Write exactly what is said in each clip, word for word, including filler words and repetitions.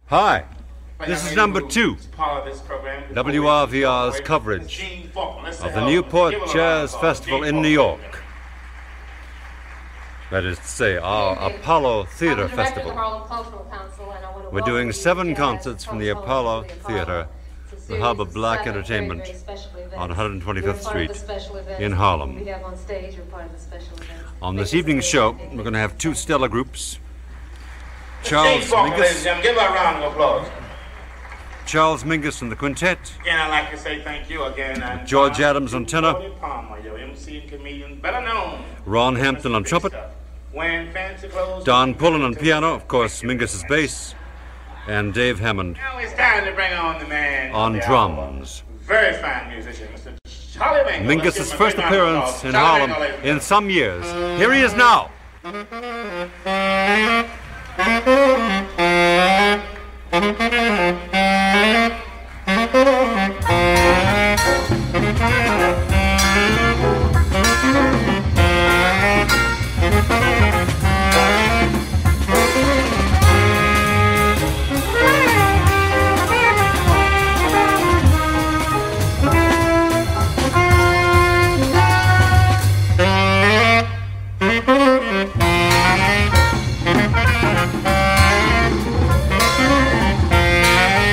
Hi, this is number two, W R V R's coverage of the Newport Jazz Festival in New York. That is to say, our Apollo Theater Festival. We're doing seven concerts from the Apollo Theater, the hub of black entertainment on one hundred twenty-fifth Street in Harlem. On this evening's show, we're going to have two stellar groups. Charles Mingus. Give a round of applause. Charles Mingus and the Quintet. Again, I'd like to say thank you again. And George Adams on tenor. Palmer, your M C and comedian, better known. Ron Hampton on trumpet. When fancy clothes. Don Pullen on piano, of course, Mingus's bass. And Dave Hammond now it's time to bring on the man on drums. Very fine musician, Mister Charlie Mingus. Mingus's first appearance in Harlem in some years. Here he is now. Thank you.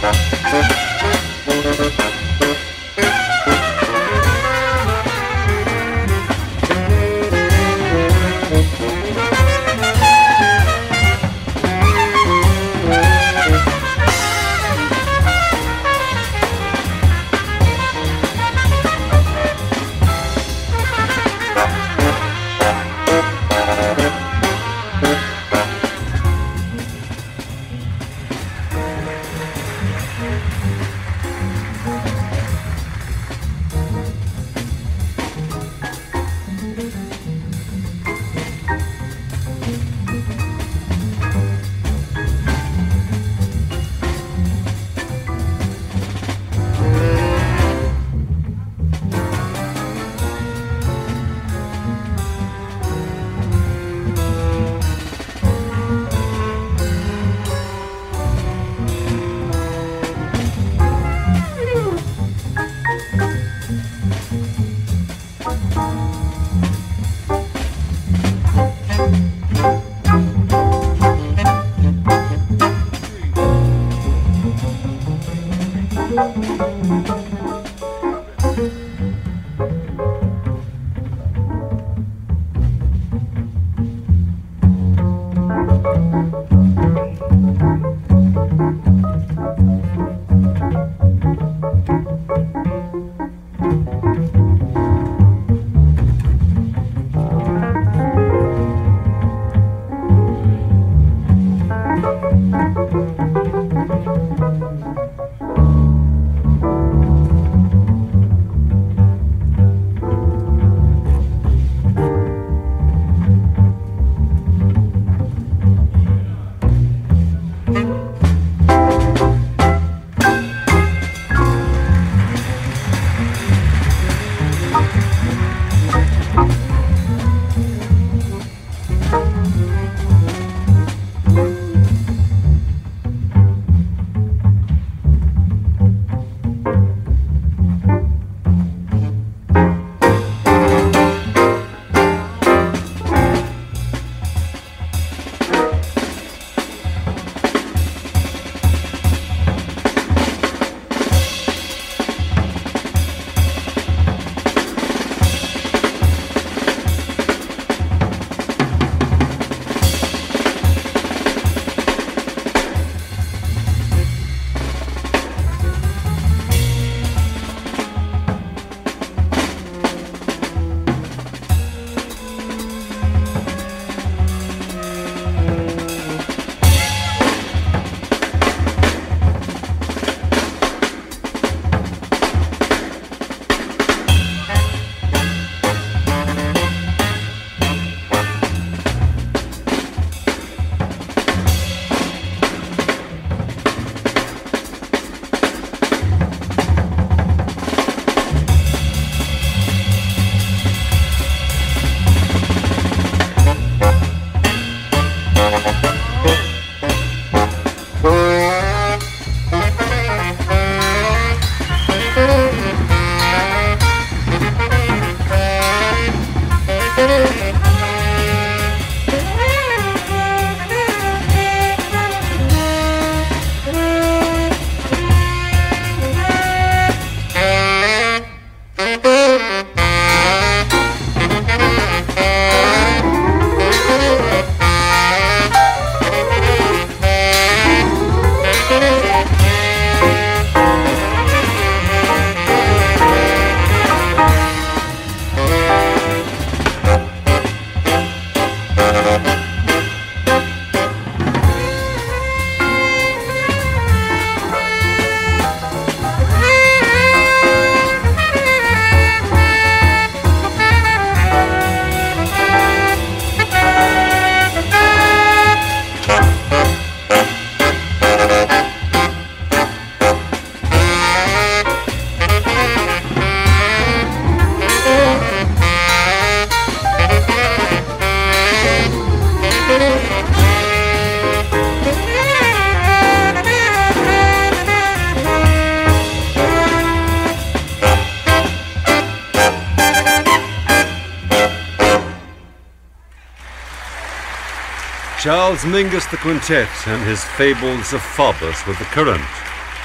Charles Mingus the Quintet and his Fables of Phoebus with the Current,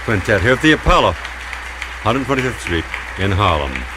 Quintet here at the Apollo, one hundred twenty-fifth Street in Harlem.